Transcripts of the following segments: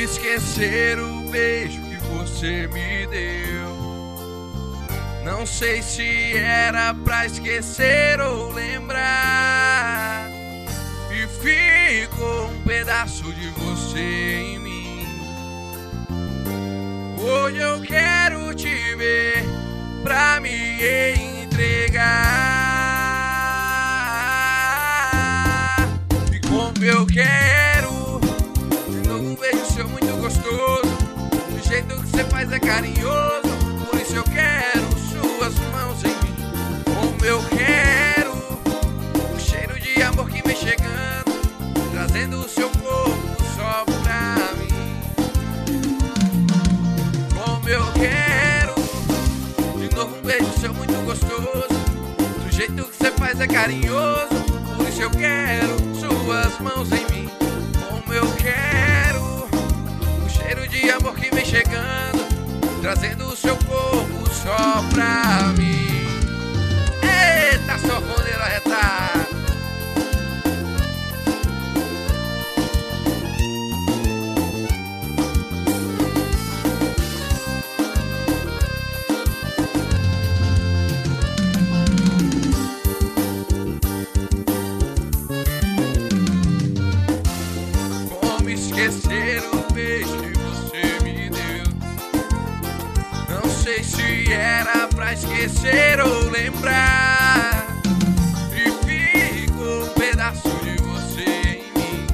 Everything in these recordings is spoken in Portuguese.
esquecer o beijo que você me deu. Não sei se era pra esquecer ou lembrar, e ficou um pedaço de você em mim. Hoje eu quero te ver pra me entregar, e como eu quero de novo um beijo seu muito gostoso. Do jeito que você faz é carinhoso, por isso eu quero suas mãos em mim. Como eu quero o cheiro de amor que vem chegando, trazendo o seu corpo só pra mim. Como eu quero de novo um beijo seu muito gostoso. Do jeito que você faz é carinhoso, por isso eu quero suas mãos em mim. Como eu quero o cheiro de amor que vem chegando, trazendo o seu corpo só pra mim. Eita, sanfoneiro arretado. Como esquecer o beijo que você me deu? Não sei se era pra esquecer ou lembrar, e ficou um pedaço de você em mim.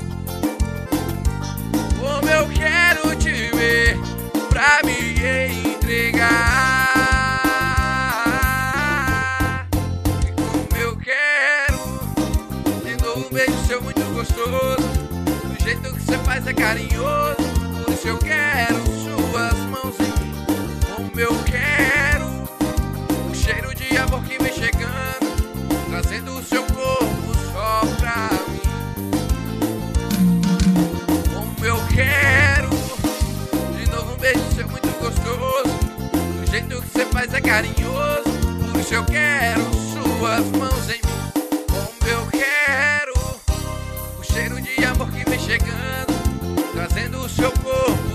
Como eu quero te ver pra me entregar, e como eu quero de novo um beijo seu muito gostoso. Do jeito que você faz é carinhoso, por isso eu quero suas mãos em mim. Como eu quero o cheiro de amor que vem chegando, trazendo o seu corpo só pra mim. Como eu quero de novo um beijo seu muito gostoso. Do jeito que você faz é carinhoso, por isso eu quero suas mãos em mim. Como eu quero o cheiro de amor que vem chegando, trazendo o seu corpo